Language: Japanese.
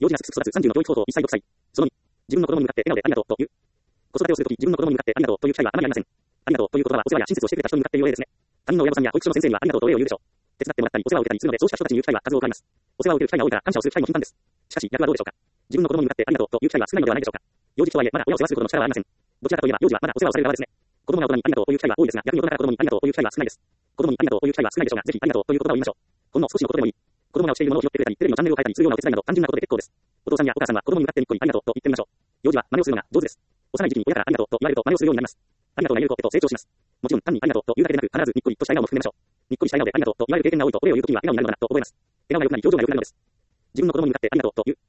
幼児がすくすく育つ30の教育方法1歳6歳。その2、自分の子供に向かって笑顔でありがとうと言う。子育てをするとき自分の子供に向かってありがとうという機会はあまりありません。ありがとうという言葉はお世話や親切をしてくれた人に向かって言う例ですね。他人の親御さんや保育所の先生にはありがとうとお礼を言うでしょう。手伝ってもらったりお世話を受けたりするのでそうした人たちに言う機会は数多くあります。お世話を受ける機会が多いから感謝をする機会も頻繁です。しかし逆はどうでしょうか。自分の子供に向かってありがとうという機会は少ないのではないでしょうか。幼児とはいえまだ親を世話するほどの力はありません。どちらかといえば幼児はまだお世話をされる側ですね。子供が大人にありがとうという機会は多いですが逆に大人から子供にありがとうという機会は少ないです。子供にありがとうという機会は少ないでしょうがぜひありがとうという言葉を言いましょう。ほんの少しのことでもいい。子供が教えているものを拾ってくれたりテレビのチャンネルを変えたりするようなお手伝いなど単純なことで結構です。お父さんやお母さんは子供に向かってにっこりありがとうと言ってみましょう。幼児は真似をするのが上手です。幼い時期に親からありがとうと言われると真似をするようになります。ありがとうが言えると成長します。もちろん単にありがとうというだけでなく必ずにっこりとした笑顔も含めましょう。にっこりした笑顔でありがとうと言われる経験が多いとお礼を言うときには笑顔になるのだと覚えます。笑顔が良くなり表情が良くなるのです。自分の子供に向かってありがとうという